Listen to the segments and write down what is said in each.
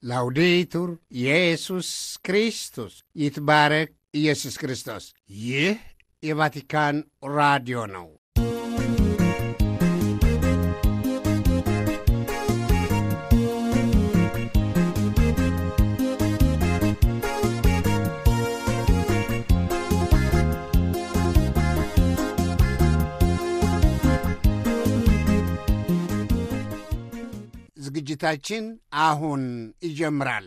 ላውዴቱር ኢየሱስ ክርስቶስ ይትባረክ ኢየሱስ ክርስቶስ። ይህ የቫቲካን ራዲዮ ነው። ዝግጅታችን አሁን ይጀምራል።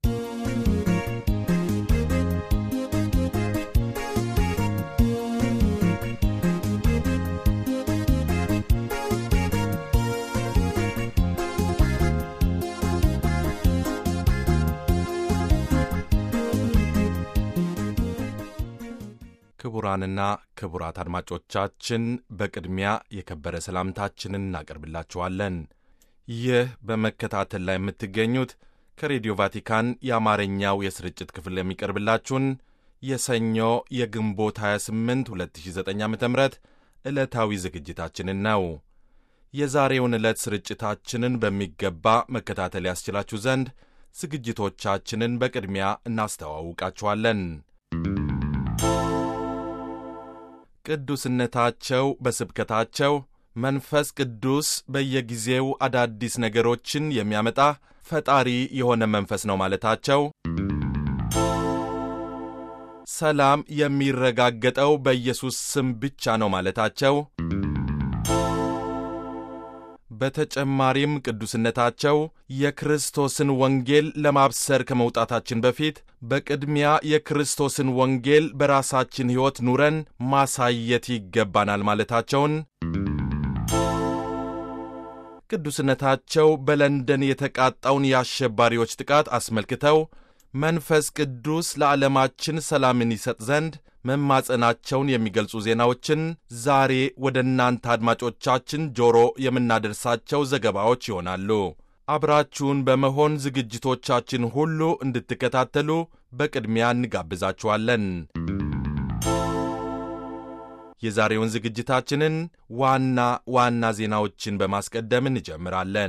ክቡራንና ክቡራት አድማጮቻችን በቅድሚያ የከበረ ሰላምታችንን እናቀርብላችኋለን። ይህ በመከታተል ላይ የምትገኙት ከሬዲዮ ቫቲካን የአማርኛው የስርጭት ክፍል የሚቀርብላችሁን የሰኞ የግንቦት 28 2009 ዓ.ም ዕለታዊ ዝግጅታችንን ነው። የዛሬውን ዕለት ስርጭታችንን በሚገባ መከታተል ያስችላችሁ ዘንድ ዝግጅቶቻችንን በቅድሚያ እናስተዋውቃችኋለን። ቅዱስነታቸው በስብከታቸው መንፈስ ቅዱስ በየጊዜው አዳዲስ ነገሮችን የሚያመጣ ፈጣሪ የሆነ መንፈስ ነው ማለታቸው፣ ሰላም የሚረጋገጠው በኢየሱስ ስም ብቻ ነው ማለታቸው፣ በተጨማሪም ቅዱስነታቸው የክርስቶስን ወንጌል ለማብሰር ከመውጣታችን በፊት በቅድሚያ የክርስቶስን ወንጌል በራሳችን ሕይወት ኑረን ማሳየት ይገባናል ማለታቸውን፣ ቅዱስነታቸው በለንደን የተቃጣውን የአሸባሪዎች ጥቃት አስመልክተው መንፈስ ቅዱስ ለዓለማችን ሰላምን ይሰጥ ዘንድ መማጸናቸውን የሚገልጹ ዜናዎችን ዛሬ ወደ እናንተ አድማጮቻችን ጆሮ የምናደርሳቸው ዘገባዎች ይሆናሉ። አብራችሁን በመሆን ዝግጅቶቻችን ሁሉ እንድትከታተሉ በቅድሚያ እንጋብዛችኋለን። የዛሬውን ዝግጅታችንን ዋና ዋና ዜናዎችን በማስቀደም እንጀምራለን።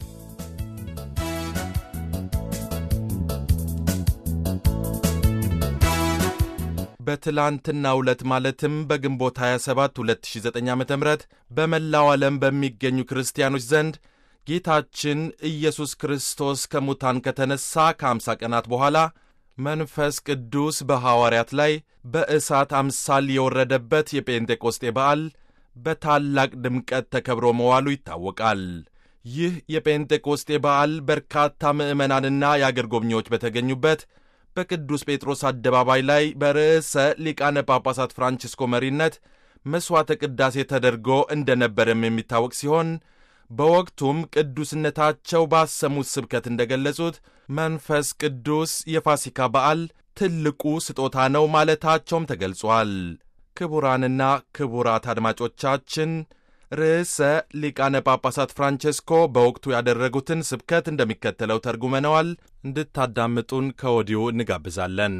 በትላንትናው ዕለት ማለትም በግንቦት 27 2009 ዓ.ም በመላው ዓለም በሚገኙ ክርስቲያኖች ዘንድ ጌታችን ኢየሱስ ክርስቶስ ከሙታን ከተነሳ ከ50 ቀናት በኋላ መንፈስ ቅዱስ በሐዋርያት ላይ በእሳት አምሳል የወረደበት የጴንጤቆስጤ በዓል በታላቅ ድምቀት ተከብሮ መዋሉ ይታወቃል። ይህ የጴንጤቆስጤ በዓል በርካታ ምዕመናንና የአገር ጎብኚዎች በተገኙበት በቅዱስ ጴጥሮስ አደባባይ ላይ በርዕሰ ሊቃነ ጳጳሳት ፍራንቺስኮ መሪነት መሥዋዕተ ቅዳሴ ተደርጎ እንደነበረም የሚታወቅ ሲሆን በወቅቱም ቅዱስነታቸው ባሰሙት ስብከት እንደገለጹት መንፈስ ቅዱስ የፋሲካ በዓል ትልቁ ስጦታ ነው ማለታቸውም ተገልጿል። ክቡራንና ክቡራት አድማጮቻችን ርዕሰ ሊቃነ ጳጳሳት ፍራንቺስኮ በወቅቱ ያደረጉትን ስብከት እንደሚከተለው ተርጉመነዋል። እንድታዳምጡን ከወዲሁ እንጋብዛለን።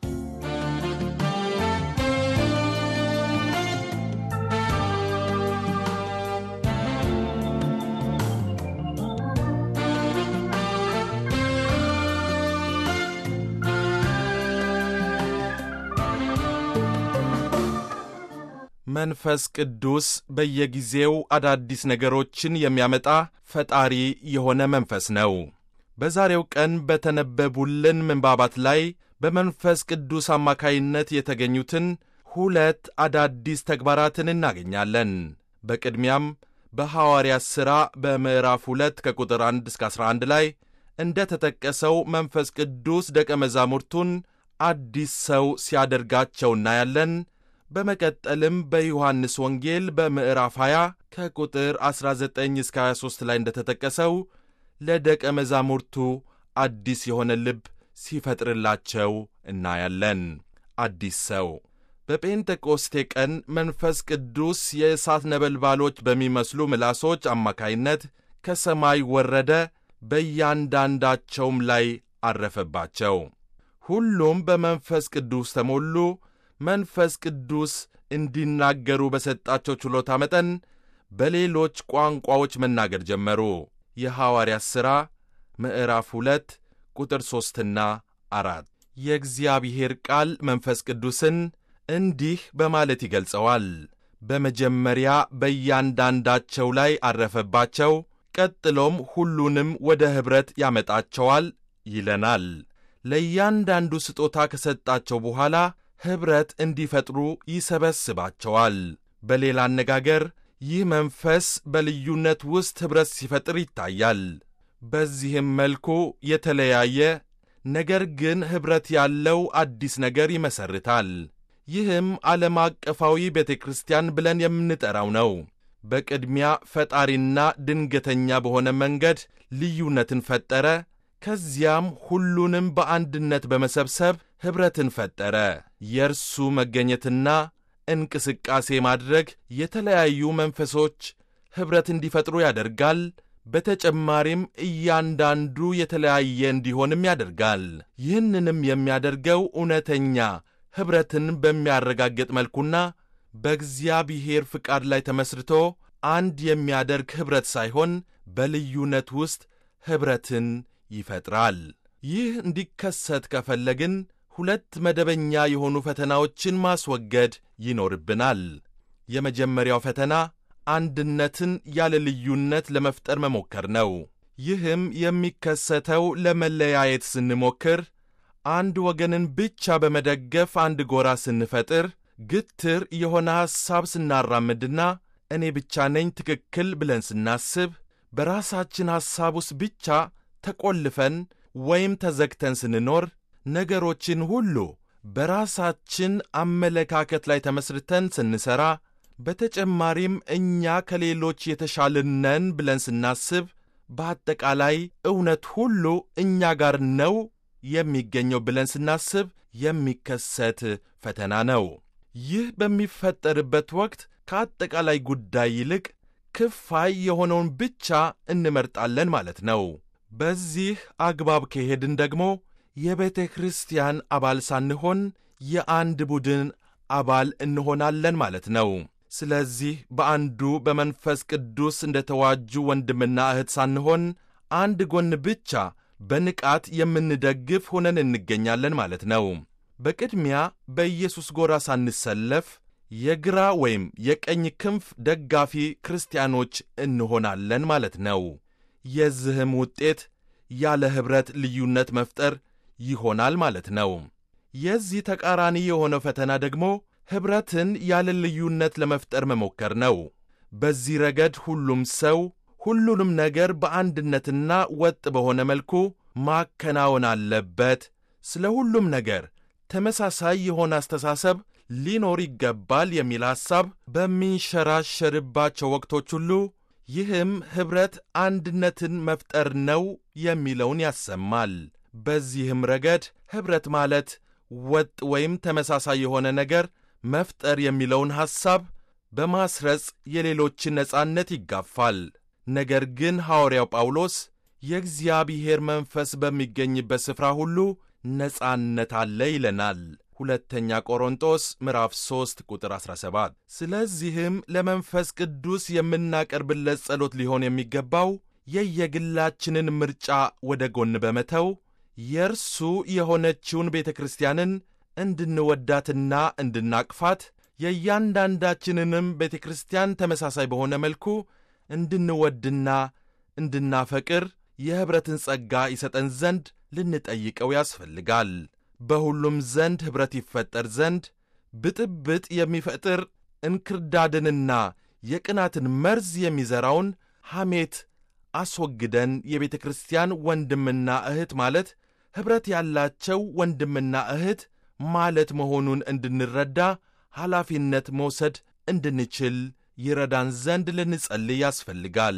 መንፈስ ቅዱስ በየጊዜው አዳዲስ ነገሮችን የሚያመጣ ፈጣሪ የሆነ መንፈስ ነው። በዛሬው ቀን በተነበቡልን ምንባባት ላይ በመንፈስ ቅዱስ አማካይነት የተገኙትን ሁለት አዳዲስ ተግባራትን እናገኛለን። በቅድሚያም በሐዋርያት ሥራ በምዕራፍ 2 ከቁጥር 1 እስከ 11 ላይ እንደ ተጠቀሰው መንፈስ ቅዱስ ደቀ መዛሙርቱን አዲስ ሰው ሲያደርጋቸው እናያለን። በመቀጠልም በዮሐንስ ወንጌል በምዕራፍ 20 ከቁጥር 19 እስከ 23 ላይ እንደተጠቀሰው ለደቀ መዛሙርቱ አዲስ የሆነ ልብ ሲፈጥርላቸው እናያለን። አዲስ ሰው በጴንጤቆስቴ ቀን መንፈስ ቅዱስ የእሳት ነበልባሎች በሚመስሉ ምላሶች አማካይነት ከሰማይ ወረደ፣ በእያንዳንዳቸውም ላይ አረፈባቸው። ሁሉም በመንፈስ ቅዱስ ተሞሉ። መንፈስ ቅዱስ እንዲናገሩ በሰጣቸው ችሎታ መጠን በሌሎች ቋንቋዎች መናገር ጀመሩ። የሐዋርያት ሥራ ምዕራፍ 2 ቁጥር 3ና 4 የእግዚአብሔር ቃል መንፈስ ቅዱስን እንዲህ በማለት ይገልጸዋል። በመጀመሪያ በእያንዳንዳቸው ላይ አረፈባቸው፣ ቀጥሎም ሁሉንም ወደ ኅብረት ያመጣቸዋል ይለናል። ለእያንዳንዱ ስጦታ ከሰጣቸው በኋላ ኅብረት እንዲፈጥሩ ይሰበስባቸዋል። በሌላ አነጋገር ይህ መንፈስ በልዩነት ውስጥ ኅብረት ሲፈጥር ይታያል። በዚህም መልኩ የተለያየ ነገር ግን ኅብረት ያለው አዲስ ነገር ይመሰርታል። ይህም ዓለም አቀፋዊ ቤተ ክርስቲያን ብለን የምንጠራው ነው። በቅድሚያ ፈጣሪና ድንገተኛ በሆነ መንገድ ልዩነትን ፈጠረ። ከዚያም ሁሉንም በአንድነት በመሰብሰብ ኅብረትን ፈጠረ። የእርሱ መገኘትና እንቅስቃሴ ማድረግ የተለያዩ መንፈሶች ኅብረት እንዲፈጥሩ ያደርጋል። በተጨማሪም እያንዳንዱ የተለያየ እንዲሆንም ያደርጋል። ይህንንም የሚያደርገው እውነተኛ ኅብረትን በሚያረጋግጥ መልኩና በእግዚአብሔር ፍቃድ ላይ ተመስርቶ አንድ የሚያደርግ ኅብረት ሳይሆን በልዩነት ውስጥ ኅብረትን ይፈጥራል። ይህ እንዲከሰት ከፈለግን ሁለት መደበኛ የሆኑ ፈተናዎችን ማስወገድ ይኖርብናል። የመጀመሪያው ፈተና አንድነትን ያለ ልዩነት ለመፍጠር መሞከር ነው። ይህም የሚከሰተው ለመለያየት ስንሞክር፣ አንድ ወገንን ብቻ በመደገፍ አንድ ጎራ ስንፈጥር፣ ግትር የሆነ ሐሳብ ስናራምድና እኔ ብቻ ነኝ ትክክል ብለን ስናስብ፣ በራሳችን ሐሳብ ውስጥ ብቻ ተቆልፈን ወይም ተዘግተን ስንኖር፣ ነገሮችን ሁሉ በራሳችን አመለካከት ላይ ተመስርተን ስንሠራ፣ በተጨማሪም እኛ ከሌሎች የተሻልን ነን ብለን ስናስብ፣ በአጠቃላይ እውነት ሁሉ እኛ ጋር ነው የሚገኘው ብለን ስናስብ የሚከሰት ፈተና ነው። ይህ በሚፈጠርበት ወቅት ከአጠቃላይ ጉዳይ ይልቅ ክፋይ የሆነውን ብቻ እንመርጣለን ማለት ነው። በዚህ አግባብ ከሄድን ደግሞ የቤተ ክርስቲያን አባል ሳንሆን የአንድ ቡድን አባል እንሆናለን ማለት ነው። ስለዚህ በአንዱ በመንፈስ ቅዱስ እንደ ተዋጁ ወንድምና እህት ሳንሆን አንድ ጎን ብቻ በንቃት የምንደግፍ ሆነን እንገኛለን ማለት ነው። በቅድሚያ በኢየሱስ ጎራ ሳንሰለፍ የግራ ወይም የቀኝ ክንፍ ደጋፊ ክርስቲያኖች እንሆናለን ማለት ነው። የዚህም ውጤት ያለ ኅብረት ልዩነት መፍጠር ይሆናል ማለት ነው። የዚህ ተቃራኒ የሆነው ፈተና ደግሞ ኅብረትን ያለ ልዩነት ለመፍጠር መሞከር ነው። በዚህ ረገድ ሁሉም ሰው ሁሉንም ነገር በአንድነትና ወጥ በሆነ መልኩ ማከናወን አለበት። ስለ ሁሉም ነገር ተመሳሳይ የሆነ አስተሳሰብ ሊኖር ይገባል የሚል ሐሳብ በሚንሸራሸርባቸው ወቅቶች ሁሉ ይህም ኅብረት አንድነትን መፍጠር ነው የሚለውን ያሰማል። በዚህም ረገድ ኅብረት ማለት ወጥ ወይም ተመሳሳይ የሆነ ነገር መፍጠር የሚለውን ሐሳብ በማስረጽ የሌሎችን ነጻነት ይጋፋል። ነገር ግን ሐዋርያው ጳውሎስ የእግዚአብሔር መንፈስ በሚገኝበት ስፍራ ሁሉ ነጻነት አለ ይለናል። ሁለተኛ ቆሮንቶስ ምዕራፍ 3 ቁጥር 17። ስለዚህም ለመንፈስ ቅዱስ የምናቀርብለት ጸሎት ሊሆን የሚገባው የየግላችንን ምርጫ ወደ ጎን በመተው የእርሱ የሆነችውን ቤተ ክርስቲያንን እንድንወዳትና እንድናቅፋት፣ የእያንዳንዳችንንም ቤተ ክርስቲያን ተመሳሳይ በሆነ መልኩ እንድንወድና እንድናፈቅር የኅብረትን ጸጋ ይሰጠን ዘንድ ልንጠይቀው ያስፈልጋል። በሁሉም ዘንድ ኅብረት ይፈጠር ዘንድ ብጥብጥ የሚፈጥር እንክርዳድንና የቅናትን መርዝ የሚዘራውን ሐሜት አስወግደን የቤተ ክርስቲያን ወንድምና እህት ማለት ኅብረት ያላቸው ወንድምና እህት ማለት መሆኑን እንድንረዳ ኃላፊነት መውሰድ እንድንችል ይረዳን ዘንድ ልንጸልይ ያስፈልጋል።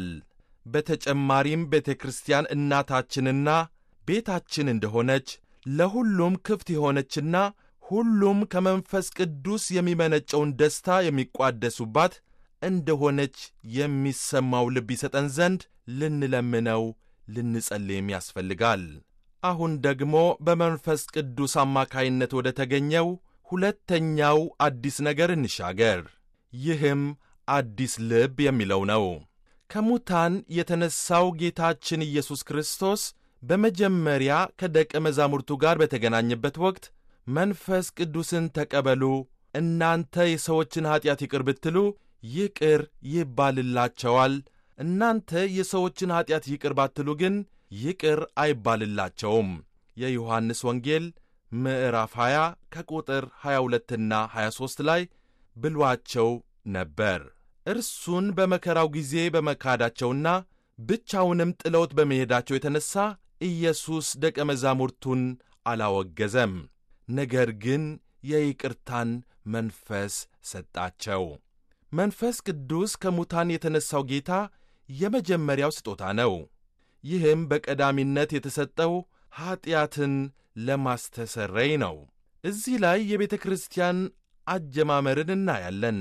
በተጨማሪም ቤተ ክርስቲያን እናታችንና ቤታችን እንደሆነች፣ ለሁሉም ክፍት የሆነችና ሁሉም ከመንፈስ ቅዱስ የሚመነጨውን ደስታ የሚቋደሱባት እንደሆነች የሚሰማው ልብ ይሰጠን ዘንድ ልንለምነው ልንጸልይም ያስፈልጋል። አሁን ደግሞ በመንፈስ ቅዱስ አማካይነት ወደ ተገኘው ሁለተኛው አዲስ ነገር እንሻገር። ይህም አዲስ ልብ የሚለው ነው። ከሙታን የተነሣው ጌታችን ኢየሱስ ክርስቶስ በመጀመሪያ ከደቀ መዛሙርቱ ጋር በተገናኘበት ወቅት መንፈስ ቅዱስን ተቀበሉ፣ እናንተ የሰዎችን ኀጢአት ይቅር ብትሉ ይቅር ይባልላቸዋል፣ እናንተ የሰዎችን ኀጢአት ይቅር ባትሉ ግን ይቅር አይባልላቸውም። የዮሐንስ ወንጌል ምዕራፍ 20 ከቁጥር 22ና 23 ላይ ብሏቸው ነበር። እርሱን በመከራው ጊዜ በመካዳቸውና ብቻውንም ጥለውት በመሄዳቸው የተነሣ ኢየሱስ ደቀ መዛሙርቱን አላወገዘም። ነገር ግን የይቅርታን መንፈስ ሰጣቸው። መንፈስ ቅዱስ ከሙታን የተነሣው ጌታ የመጀመሪያው ስጦታ ነው። ይህም በቀዳሚነት የተሰጠው ኀጢአትን ለማስተሰረይ ነው። እዚህ ላይ የቤተ ክርስቲያን አጀማመርን እናያለን።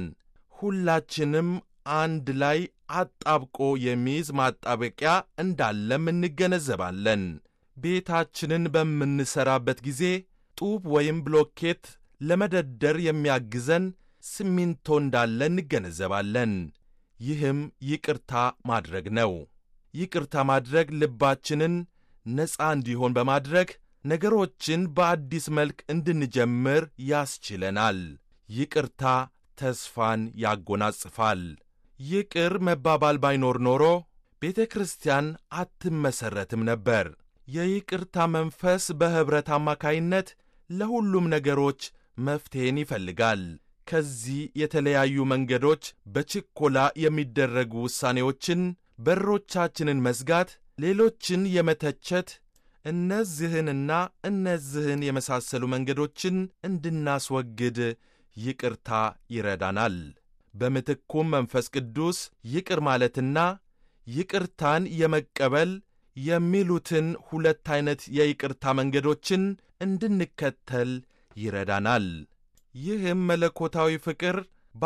ሁላችንም አንድ ላይ አጣብቆ የሚይዝ ማጣበቂያ እንዳለም እንገነዘባለን። ቤታችንን በምንሠራበት ጊዜ ጡብ ወይም ብሎኬት ለመደርደር የሚያግዘን ሲሚንቶ እንዳለ እንገነዘባለን። ይህም ይቅርታ ማድረግ ነው። ይቅርታ ማድረግ ልባችንን ነፃ እንዲሆን በማድረግ ነገሮችን በአዲስ መልክ እንድንጀምር ያስችለናል። ይቅርታ ተስፋን ያጎናጽፋል። ይቅር መባባል ባይኖር ኖሮ ቤተ ክርስቲያን አትመሠረትም ነበር። የይቅርታ መንፈስ በኅብረት አማካይነት ለሁሉም ነገሮች መፍትሔን ይፈልጋል። ከዚህ የተለያዩ መንገዶች በችኮላ የሚደረጉ ውሳኔዎችን፣ በሮቻችንን መዝጋት፣ ሌሎችን የመተቸት እነዚህንና እነዚህን የመሳሰሉ መንገዶችን እንድናስወግድ ይቅርታ ይረዳናል። በምትኩም መንፈስ ቅዱስ ይቅር ማለትና ይቅርታን የመቀበል የሚሉትን ሁለት ዐይነት የይቅርታ መንገዶችን እንድንከተል ይረዳናል። ይህም መለኮታዊ ፍቅር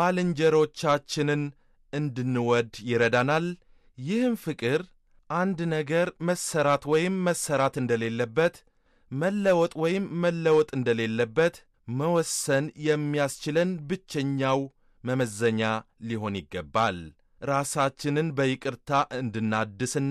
ባልንጀሮቻችንን እንድንወድ ይረዳናል። ይህም ፍቅር አንድ ነገር መሰራት ወይም መሰራት እንደሌለበት፣ መለወጥ ወይም መለወጥ እንደሌለበት መወሰን የሚያስችለን ብቸኛው መመዘኛ ሊሆን ይገባል። ራሳችንን በይቅርታ እንድናድስና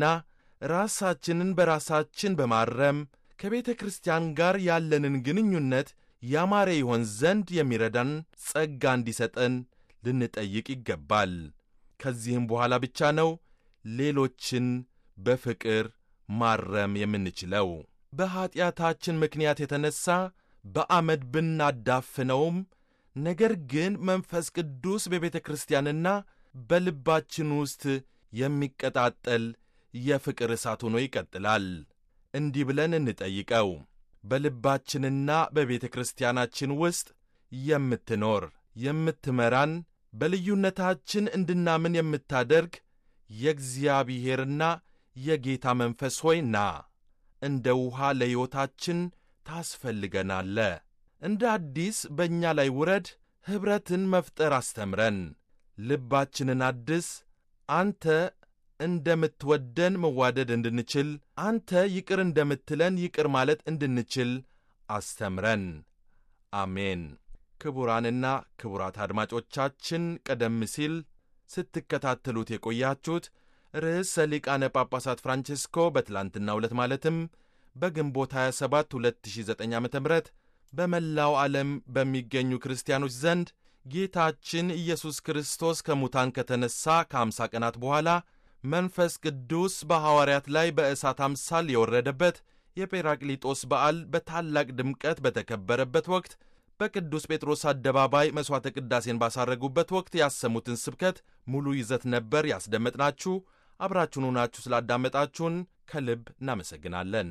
ራሳችንን በራሳችን በማረም ከቤተ ክርስቲያን ጋር ያለንን ግንኙነት ያማረ ይሆን ዘንድ የሚረዳን ጸጋ እንዲሰጠን ልንጠይቅ ይገባል። ከዚህም በኋላ ብቻ ነው ሌሎችን በፍቅር ማረም የምንችለው። በኀጢአታችን ምክንያት የተነሣ በአመድ ብናዳፍነውም፣ ነገር ግን መንፈስ ቅዱስ በቤተ ክርስቲያንና በልባችን ውስጥ የሚቀጣጠል የፍቅር እሳት ሆኖ ይቀጥላል። እንዲህ ብለን እንጠይቀው። በልባችንና በቤተ ክርስቲያናችን ውስጥ የምትኖር የምትመራን፣ በልዩነታችን እንድናምን የምታደርግ የእግዚአብሔርና የጌታ መንፈስ ሆይ ና፣ እንደ ውኃ ለሕይወታችን ታስፈልገናለ። እንደ አዲስ በእኛ ላይ ውረድ፣ ኅብረትን መፍጠር አስተምረን፣ ልባችንን አድስ። አንተ እንደምትወደን መዋደድ እንድንችል፣ አንተ ይቅር እንደምትለን ይቅር ማለት እንድንችል አስተምረን። አሜን። ክቡራንና ክቡራት አድማጮቻችን ቀደም ሲል ስትከታተሉት የቆያችሁት ርዕሰ ሊቃነ ጳጳሳት ፍራንቼስኮ በትላንትናው ዕለት ማለትም በግንቦት 27 2009 ዓ.ም በመላው ዓለም በሚገኙ ክርስቲያኖች ዘንድ ጌታችን ኢየሱስ ክርስቶስ ከሙታን ከተነሣ ከ50 ቀናት በኋላ መንፈስ ቅዱስ በሐዋርያት ላይ በእሳት አምሳል የወረደበት የጴራቅሊጦስ በዓል በታላቅ ድምቀት በተከበረበት ወቅት በቅዱስ ጴጥሮስ አደባባይ መሥዋዕተ ቅዳሴን ባሳረጉበት ወቅት ያሰሙትን ስብከት ሙሉ ይዘት ነበር ያስደመጥናችሁ። አብራችሁን ሆናችሁ ስላዳመጣችሁን ከልብ እናመሰግናለን።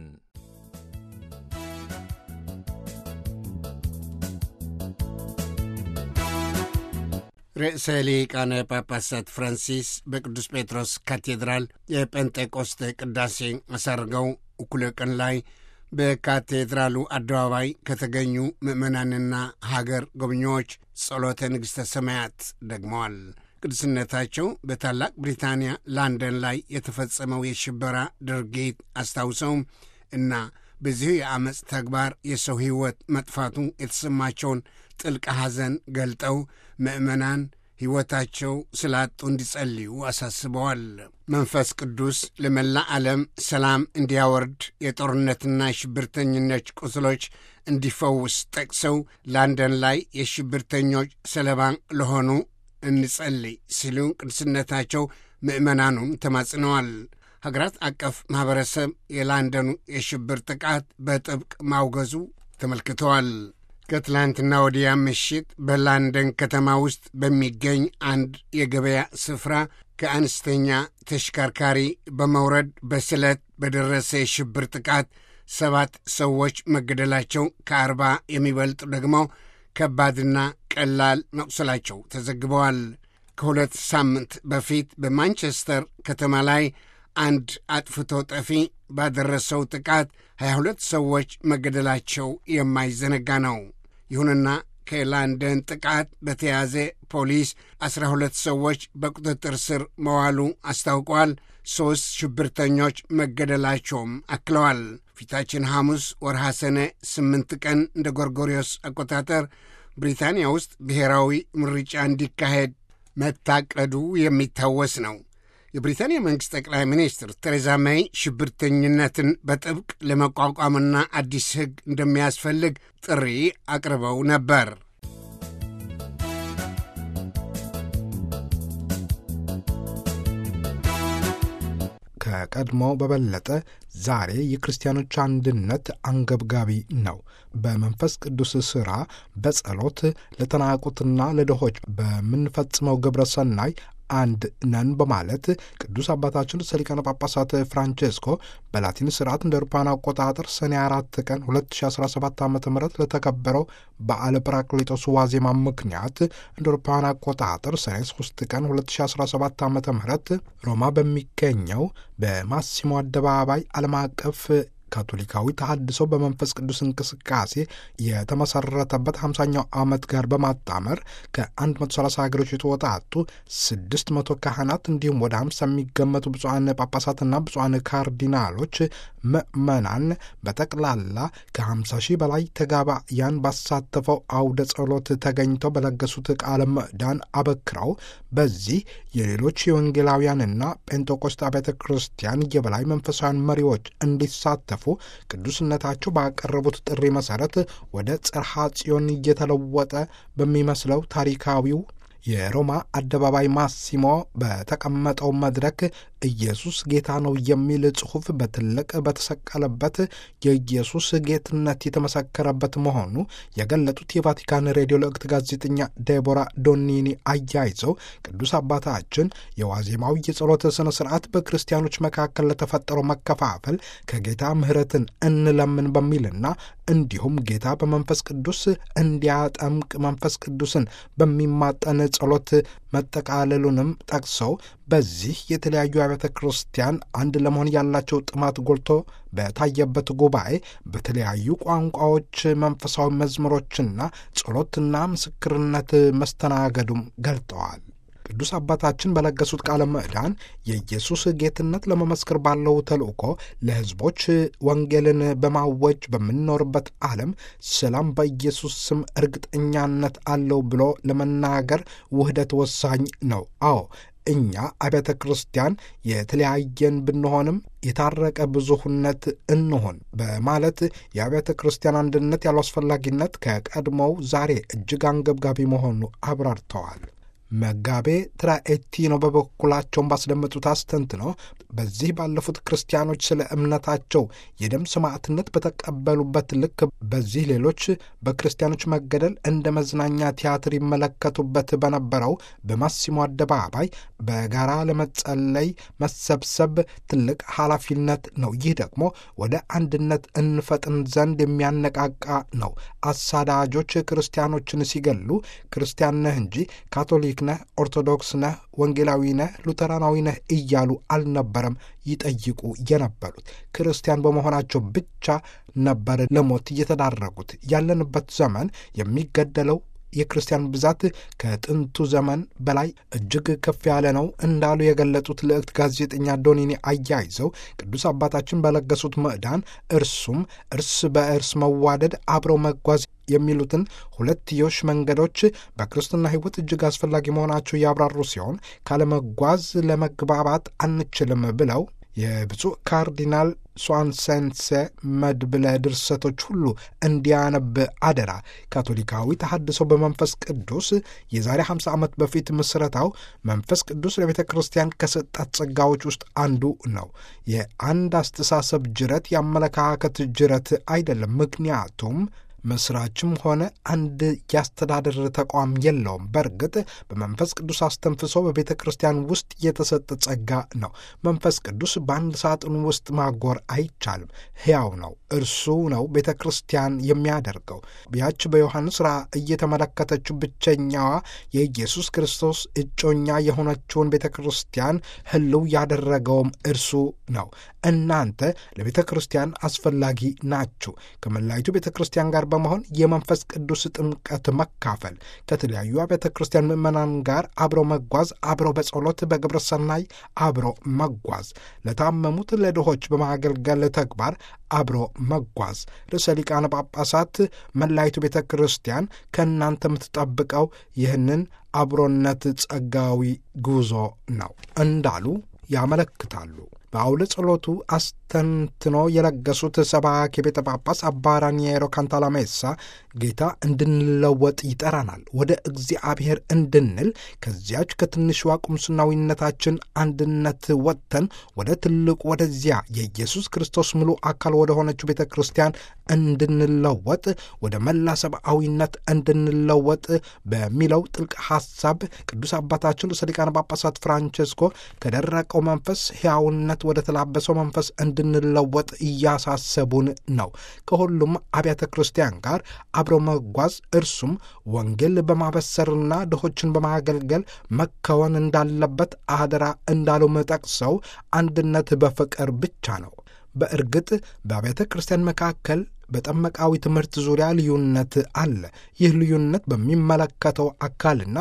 ርዕሰ ሊቃነ ጳጳሳት ፍራንሲስ በቅዱስ ጴጥሮስ ካቴድራል የጴንጤቆስጤ ቅዳሴ አሳርገው እኩለ ቀን ላይ በካቴድራሉ አደባባይ ከተገኙ ምእመናንና ሀገር ጎብኚዎች ጸሎተ ንግሥተ ሰማያት ደግመዋል። ቅዱስነታቸው በታላቅ ብሪታንያ ላንደን ላይ የተፈጸመው የሽበራ ድርጊት አስታውሰው እና በዚሁ የአመፅ ተግባር የሰው ሕይወት መጥፋቱ የተሰማቸውን ጥልቅ ሐዘን ገልጠው ምእመናን ሕይወታቸው ስላጡ እንዲጸልዩ አሳስበዋል። መንፈስ ቅዱስ ለመላ ዓለም ሰላም እንዲያወርድ የጦርነትና የሽብርተኝነት ቁስሎች እንዲፈውስ ጠቅሰው ለንደን ላይ የሽብርተኞች ሰለባ ለሆኑ እንጸልይ ሲሉ ቅዱስነታቸው ምእመናኑም ተማጽነዋል። ሀገራት አቀፍ ማኅበረሰብ የላንደኑ የሽብር ጥቃት በጥብቅ ማውገዙ ተመልክተዋል። ከትላንትና ወዲያ ምሽት በላንደን ከተማ ውስጥ በሚገኝ አንድ የገበያ ስፍራ ከአነስተኛ ተሽከርካሪ በመውረድ በስለት በደረሰ የሽብር ጥቃት 7 ሰዎች መገደላቸው ከ40 የሚበልጡ ደግሞ ከባድና ቀላል መቁሰላቸው ተዘግበዋል። ከ2 ሳምንት በፊት በማንቸስተር ከተማ ላይ አንድ አጥፍቶ ጠፊ ባደረሰው ጥቃት 22 ሰዎች መገደላቸው የማይዘነጋ ነው። ይሁንና ከላንደን ጥቃት በተያዘ ፖሊስ 12 ሰዎች በቁጥጥር ስር መዋሉ አስታውቋል። 3 ሽብርተኞች መገደላቸውም አክለዋል። ፊታችን ሐሙስ ወርሃ ሰኔ 8 ቀን እንደ ጎርጎሪዮስ አቆጣጠር ብሪታንያ ውስጥ ብሔራዊ ምርጫ እንዲካሄድ መታቀዱ የሚታወስ ነው። የብሪታንያ መንግሥት ጠቅላይ ሚኒስትር ቴሬዛ ሜይ ሽብርተኝነትን በጥብቅ ለመቋቋምና አዲስ ሕግ እንደሚያስፈልግ ጥሪ አቅርበው ነበር። ከቀድሞ በበለጠ ዛሬ የክርስቲያኖች አንድነት አንገብጋቢ ነው። በመንፈስ ቅዱስ ሥራ፣ በጸሎት ለተናቁትና ለድሆች በምንፈጽመው ግብረ ሰናይ አንድ ነን በማለት ቅዱስ አባታችን ርዕሰ ሊቃነ ጳጳሳት ፍራንቼስኮ በላቲን ስርዓት እንደ አውሮፓውያን አቆጣጠር ሰኔ 4 ቀን 2017 ዓ ም ለተከበረው በዓለ ጰራቅሊጦስ ዋዜማ ምክንያት እንደ አውሮፓውያን አቆጣጠር ሰኔ 3 ቀን 2017 ዓ ም ሮማ በሚገኘው በማሲሞ አደባባይ ዓለም አቀፍ ካቶሊካዊ ተሐድሶ በመንፈስ ቅዱስ እንቅስቃሴ የተመሰረተበት 50ኛው ዓመት ጋር በማጣመር ከ130 ሀገሮች የተወጣጡ 600 ካህናት እንዲሁም ወደ 50 የሚገመቱ ብፁዓን ጳጳሳትና ብፁዓን ካርዲናሎች ምዕመናን በጠቅላላ ከ50 ሺህ በላይ ተጋባያን ባሳተፈው አውደ ጸሎት ተገኝተው በለገሱት ቃለ ምዕዳን አበክረው በዚህ የሌሎች የወንጌላውያንና ጴንጤቆስጤ አብያተ ክርስቲያን የበላይ መንፈሳውያን መሪዎች እንዲሳተፉ ቅዱስነታቸው ባቀረቡት ጥሪ መሠረት ወደ ጽርሐ ጽዮን እየተለወጠ በሚመስለው ታሪካዊው የሮማ አደባባይ ማሲሞ በተቀመጠው መድረክ ኢየሱስ ጌታ ነው የሚል ጽሑፍ በትልቅ በተሰቀለበት የኢየሱስ ጌትነት የተመሰከረበት መሆኑ የገለጡት የቫቲካን ሬዲዮ ልዕክት ጋዜጠኛ ዴቦራ ዶኒኒ አያይዘው ቅዱስ አባታችን የዋዜማው የጸሎት ሥነ ሥርዓት በክርስቲያኖች መካከል ለተፈጠረው መከፋፈል ከጌታ ምሕረትን እንለምን በሚልና እንዲሁም ጌታ በመንፈስ ቅዱስ እንዲያጠምቅ መንፈስ ቅዱስን በሚማጠን ጸሎት መጠቃለሉንም ጠቅሰው በዚህ የተለያዩ አብያተ ክርስቲያን አንድ ለመሆን ያላቸው ጥማት ጎልቶ በታየበት ጉባኤ በተለያዩ ቋንቋዎች መንፈሳዊ መዝሙሮችና ጸሎትና ምስክርነት መስተናገዱም ገልጠዋል። ቅዱስ አባታችን በለገሱት ቃለ ምዕዳን የኢየሱስ ጌትነት ለመመስከር ባለው ተልእኮ ለሕዝቦች ወንጌልን በማወጅ በምንኖርበት ዓለም ሰላም በኢየሱስ ስም እርግጠኛነት አለው ብሎ ለመናገር ውህደት ወሳኝ ነው። አዎ እኛ አብያተ ክርስቲያን የተለያየን ብንሆንም የታረቀ ብዙህነት እንሆን በማለት የአብያተ ክርስቲያን አንድነት ያለው አስፈላጊነት ከቀድሞው ዛሬ እጅግ አንገብጋቢ መሆኑ አብራርተዋል። መጋቤ ትራኤቲኖ በበኩላቸውን ባስደመጡት አስተንትነው በዚህ ባለፉት ክርስቲያኖች ስለ እምነታቸው የደም ሰማዕትነት በተቀበሉበት ልክ በዚህ ሌሎች በክርስቲያኖች መገደል እንደ መዝናኛ ቲያትር ይመለከቱበት በነበረው በማሲሞ አደባባይ በጋራ ለመጸለይ መሰብሰብ ትልቅ ኃላፊነት ነው። ይህ ደግሞ ወደ አንድነት እንፈጥን ዘንድ የሚያነቃቃ ነው። አሳዳጆች ክርስቲያኖችን ሲገሉ ክርስቲያን ነህ እንጂ ካቶሊክ ነህ፣ ኦርቶዶክስ ነህ፣ ወንጌላዊ ነህ፣ ሉተራናዊ ነህ እያሉ አልነበረም ይጠይቁ የነበሩት። ክርስቲያን በመሆናቸው ብቻ ነበር ለሞት እየተዳረጉት። ያለንበት ዘመን የሚገደለው የክርስቲያን ብዛት ከጥንቱ ዘመን በላይ እጅግ ከፍ ያለ ነው እንዳሉ የገለጹት ልዕክት ጋዜጠኛ ዶኒኒ አያይዘው ቅዱስ አባታችን በለገሱት ምዕዳን እርሱም እርስ በእርስ መዋደድ፣ አብረው መጓዝ የሚሉትን ሁለትዮሽ መንገዶች በክርስትና ሕይወት እጅግ አስፈላጊ መሆናቸው ያብራሩ ሲሆን ካለመጓዝ ለመግባባት አንችልም ብለው የብፁዕ ካርዲናል ሷንሴንሴ መድብለ ድርሰቶች ሁሉ እንዲያነብ አደራ። ካቶሊካዊ ተሐድሶ በመንፈስ ቅዱስ የዛሬ 50 ዓመት በፊት ምስረታው መንፈስ ቅዱስ ለቤተ ክርስቲያን ከሰጣት ጸጋዎች ውስጥ አንዱ ነው። የአንድ አስተሳሰብ ጅረት የአመለካከት ጅረት አይደለም። ምክንያቱም መስራችም ሆነ አንድ ያስተዳደር ተቋም የለውም። በእርግጥ በመንፈስ ቅዱስ አስተንፍሶ በቤተ ክርስቲያን ውስጥ የተሰጠ ጸጋ ነው። መንፈስ ቅዱስ በአንድ ሳጥን ውስጥ ማጎር አይቻልም። ሕያው ነው። እርሱ ነው ቤተ ክርስቲያን የሚያደርገው። ያች በዮሐንስ ራእይ እየተመለከተችው ብቸኛዋ የኢየሱስ ክርስቶስ እጮኛ የሆነችውን ቤተ ክርስቲያን ሕልው ያደረገውም እርሱ ነው። እናንተ ለቤተ ክርስቲያን አስፈላጊ ናችሁ። ከመላይቱ ቤተ ክርስቲያን ጋር በመሆን የመንፈስ ቅዱስ ጥምቀት መካፈል፣ ከተለያዩ ቤተ ክርስቲያን ምዕመናን ጋር አብሮ መጓዝ፣ አብሮ በጸሎት በግብረ ሰናይ አብሮ መጓዝ፣ ለታመሙት ለድሆች በማገልገል ተግባር አብሮ መጓዝ። ርዕሰ ሊቃነ ጳጳሳት መላይቱ ቤተ ክርስቲያን ከእናንተ የምትጠብቀው ይህንን አብሮነት ጸጋዊ ጉዞ ነው እንዳሉ ያመለክታሉ። በአውደ ጸሎቱ አስተንትኖ የለገሱት ሰባኪ ቤተ ጳጳስ አባ ራኒየሮ ካንታላሜሳ ጌታ እንድንለወጥ ይጠራናል። ወደ እግዚአብሔር እንድንል ከዚያች ከትንሽዋ ቁምስናዊነታችን አንድነት ወጥተን ወደ ትልቁ ወደዚያ የኢየሱስ ክርስቶስ ሙሉ አካል ወደ ሆነችው ቤተ ክርስቲያን እንድንለወጥ፣ ወደ መላ ሰብአዊነት እንድንለወጥ በሚለው ጥልቅ ሐሳብ ቅዱስ አባታችን ርዕሰ ሊቃነ ጳጳሳት ፍራንቼስኮ ከደረቀው መንፈስ ሕያውነት ወደ ተላበሰው መንፈስ እንድንለወጥ እያሳሰቡን ነው። ከሁሉም አብያተ ክርስቲያን ጋር አብሮ መጓዝ፣ እርሱም ወንጌል በማበሰርና ድሆችን በማገልገል መከወን እንዳለበት አደራ እንዳሉም ጠቅሰው አንድነት በፍቅር ብቻ ነው። በእርግጥ በአብያተ ክርስቲያን መካከል በጠመቃዊ ትምህርት ዙሪያ ልዩነት አለ። ይህ ልዩነት በሚመለከተው አካልና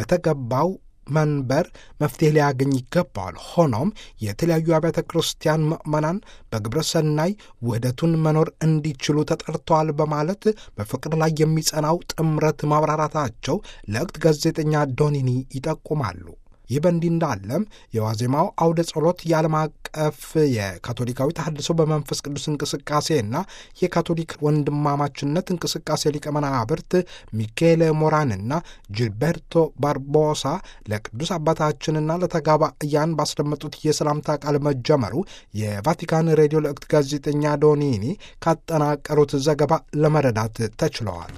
በተገባው መንበር መፍትሄ ሊያገኝ ይገባዋል። ሆኖም የተለያዩ አብያተ ክርስቲያን ምዕመናን በግብረ ሰናይ ውህደቱን መኖር እንዲችሉ ተጠርተዋል በማለት በፍቅር ላይ የሚጸናው ጥምረት ማብራራታቸው ለእክት ጋዜጠኛ ዶኒኒ ይጠቁማሉ። ይህ በእንዲህ እንዳለም የዋዜማው አውደ ጸሎት የዓለም አቀፍ የካቶሊካዊ ተሐድሶ በመንፈስ ቅዱስ እንቅስቃሴና የካቶሊክ ወንድማማችነት እንቅስቃሴ ሊቀ መናብርት ሚኬሌ ሞራንና ጂልቤርቶ ባርቦሳ ለቅዱስ አባታችንና ለተጋባያን ባስደመጡት የሰላምታ ቃል መጀመሩ የቫቲካን ሬዲዮ ለእክት ጋዜጠኛ ዶኒኒ ካጠናቀሩት ዘገባ ለመረዳት ተችለዋል።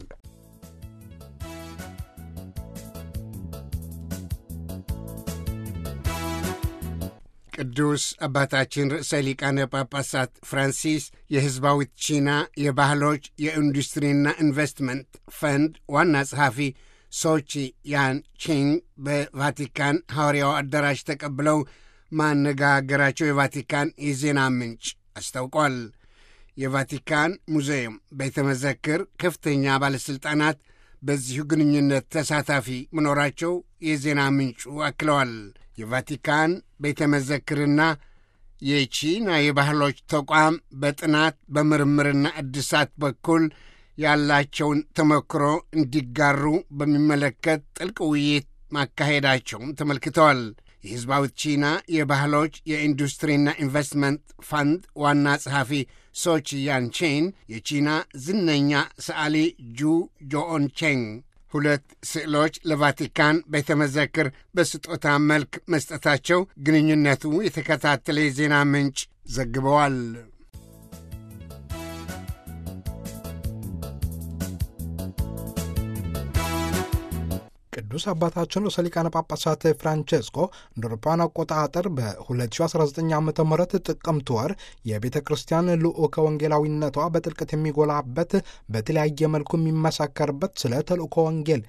ቅዱስ አባታችን ርዕሰ ሊቃነ ጳጳሳት ፍራንሲስ የሕዝባዊት ቺና የባህሎች የኢንዱስትሪና ኢንቨስትመንት ፈንድ ዋና ጸሐፊ ሶቺ ያን ቺንግ በቫቲካን ሐዋርያው አዳራሽ ተቀብለው ማነጋገራቸው የቫቲካን የዜና ምንጭ አስታውቋል። የቫቲካን ሙዚየም ቤተ መዘክር ከፍተኛ ባለሥልጣናት በዚሁ ግንኙነት ተሳታፊ መኖራቸው የዜና ምንጩ አክለዋል። የቫቲካን ቤተ መዘክርና የቺና የባህሎች ተቋም በጥናት በምርምርና እድሳት በኩል ያላቸውን ተሞክሮ እንዲጋሩ በሚመለከት ጥልቅ ውይይት ማካሄዳቸውም ተመልክተዋል። የሕዝባዊት ቺና የባህሎች የኢንዱስትሪና ኢንቨስትመንት ፈንድ ዋና ጸሐፊ ሶቺ ያንቼን የቺና ዝነኛ ሰዓሊ ጁ ጆኦንቼንግ ሁለት ስዕሎች ለቫቲካን ቤተ መዘክር በስጦታ መልክ መስጠታቸው ግንኙነቱ የተከታተለ የዜና ምንጭ ዘግበዋል። ቅዱስ አባታችን ርዕሰ ሊቃነ ጳጳሳት ፍራንቼስኮ እንደ አውሮፓውያን አቆጣጠር በ2019 ዓ.ም ጥቅምት ወር የቤተ ክርስቲያን ልዑከ ወንጌላዊነቷ በጥልቀት የሚጎላበት በተለያየ መልኩ የሚመሰከርበት ስለ ተልእኮ ወንጌል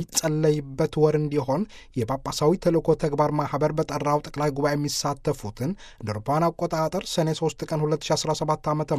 የሚጸለይበት ወር እንዲሆን የጳጳሳዊ ተልእኮ ተግባር ማህበር በጠራው ጠቅላይ ጉባኤ የሚሳተፉትን እንደ አውሮፓውያን አቆጣጠር ሰኔ 3 ቀን 2017 ዓ.ም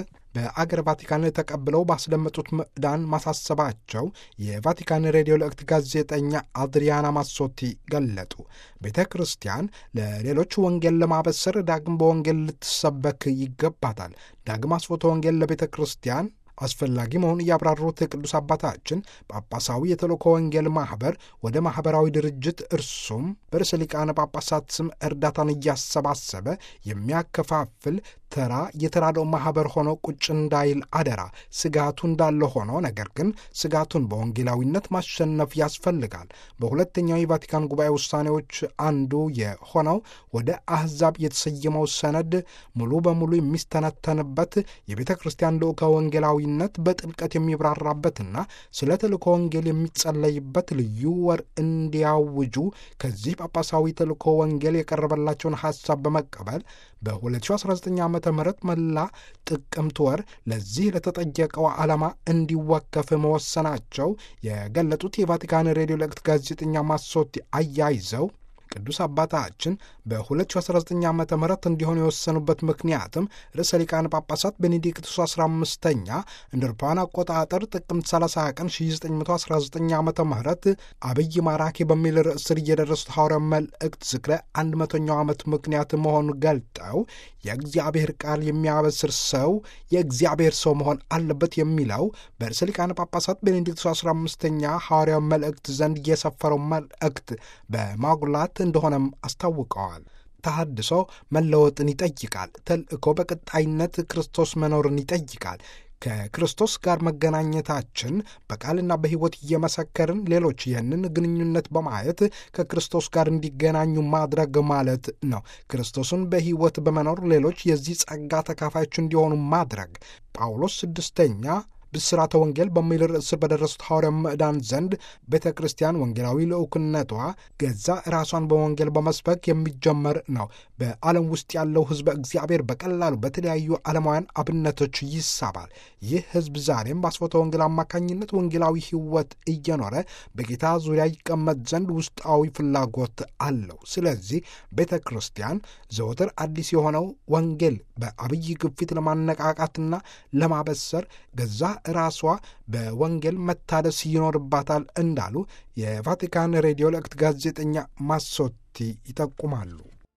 በአገር ቫቲካን ተቀብለው ባስደመጡት ምዕዳን ማሳሰባቸው የቫቲካን ሬዲዮ ለእክት ጋዜጠኛ አድሪያና ማሶቲ ገለጡ። ቤተ ክርስቲያን ለሌሎች ወንጌል ለማበሰር ዳግም በወንጌል ልትሰበክ ይገባታል። ዳግም አስፎተ ወንጌል ለቤተ ክርስቲያን አስፈላጊ መሆኑን ያብራሩት ቅዱስ አባታችን ጳጳሳዊ የተልእኮ ወንጌል ማህበር ወደ ማህበራዊ ድርጅት እርሱም በርዕሰ ሊቃነ ጳጳሳት ስም እርዳታን እያሰባሰበ የሚያከፋፍል ተራ የተራድኦ ማህበር ሆኖ ቁጭ እንዳይል አደራ። ስጋቱ እንዳለ ሆኖ ነገር ግን ስጋቱን በወንጌላዊነት ማሸነፍ ያስፈልጋል። በሁለተኛው የቫቲካን ጉባኤ ውሳኔዎች አንዱ የሆነው ወደ አህዛብ የተሰየመው ሰነድ ሙሉ በሙሉ የሚስተነተንበት የቤተ ክርስቲያን ልዑከ ወንጌላዊነት በጥልቀት የሚብራራበትና ስለ ተልእኮ ወንጌል የሚጸለይበት ልዩ ወር እንዲያውጁ ከዚህ ጳጳሳዊ ተልእኮ ወንጌል የቀረበላቸውን ሐሳብ በመቀበል በ2019 ዓ.ም መላ ጥቅምት ወር ለዚህ ለተጠየቀው ዓላማ እንዲወከፍ መወሰናቸው የገለጡት የቫቲካን ሬዲዮ ለእክት ጋዜጠኛ ማሶቲ አያይዘው ቅዱስ አባታችን በ2019 ዓ.ም እንዲሆን የወሰኑበት ምክንያትም ርዕሰ ሊቃነ ጳጳሳት ቤኔዲክቱስ 15ኛ እንደ አውሮፓውያን አቆጣጠር ጥቅምት 30 ቀን 1919 ዓ.ም አብይ ማራኪ በሚል ርዕስ ስር እየደረሱት ሐዋርያዊ መልእክት ዝክረ 100ኛው ዓመት ምክንያት መሆኑን ገልጠው የእግዚአብሔር ቃል የሚያበስር ሰው የእግዚአብሔር ሰው መሆን አለበት የሚለው በርዕሰ ሊቃነ ጳጳሳት ቤኔዲክቱስ 15ኛ ሐዋርያዊ መልእክት ዘንድ የሰፈረው መልእክት በማጉላት እንደሆነም አስታውቀዋል። ተሐድሶ መለወጥን ይጠይቃል። ተልእኮ በቀጣይነት ክርስቶስ መኖርን ይጠይቃል። ከክርስቶስ ጋር መገናኘታችን በቃልና በሕይወት እየመሰከርን ሌሎች ይህንን ግንኙነት በማየት ከክርስቶስ ጋር እንዲገናኙ ማድረግ ማለት ነው። ክርስቶስን በሕይወት በመኖር ሌሎች የዚህ ጸጋ ተካፋዮች እንዲሆኑ ማድረግ ጳውሎስ 6ኛ ብስራተ ወንጌል በሚል ርዕስ ስር በደረሱት ሐዋርያዊ ምዕዳን ዘንድ ቤተ ክርስቲያን ወንጌላዊ ልዑክነቷ ገዛ ራሷን በወንጌል በመስበክ የሚጀመር ነው። በዓለም ውስጥ ያለው ሕዝበ እግዚአብሔር በቀላሉ በተለያዩ ዓለማውያን አብነቶች ይሳባል። ይህ ሕዝብ ዛሬም በአስፎተ ወንጌል አማካኝነት ወንጌላዊ ሕይወት እየኖረ በጌታ ዙሪያ ይቀመጥ ዘንድ ውስጣዊ ፍላጎት አለው። ስለዚህ ቤተ ክርስቲያን ዘወትር አዲስ የሆነው ወንጌል በአብይ ግፊት ለማነቃቃትና ለማበሰር ገዛ ራሷ በወንጌል መታደስ ይኖርባታል እንዳሉ የቫቲካን ሬዲዮ ለእክት ጋዜጠኛ ማሶቲ ይጠቁማሉ።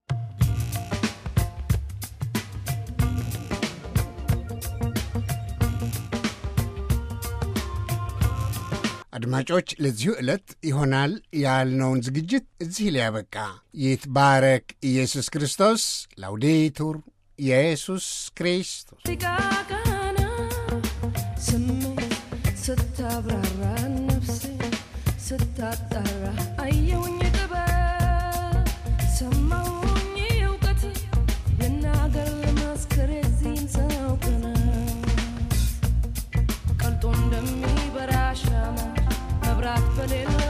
አድማጮች፣ ለዚሁ ዕለት ይሆናል ያልነውን ዝግጅት እዚህ ላይ ያበቃ። ይትባረክ ኢየሱስ ክርስቶስ። ላውዴቱር ኢየሱስ ክርስቶስ። ስታብራራ ነፍሴ ስታጣራ አየውኝ ጥበብ ሰማውኝ እውቀት የናገር ለማስከር የዚህን ሰው ቅናት ቀልጦ እንደሚበራ ሻማ መብራት በሌለ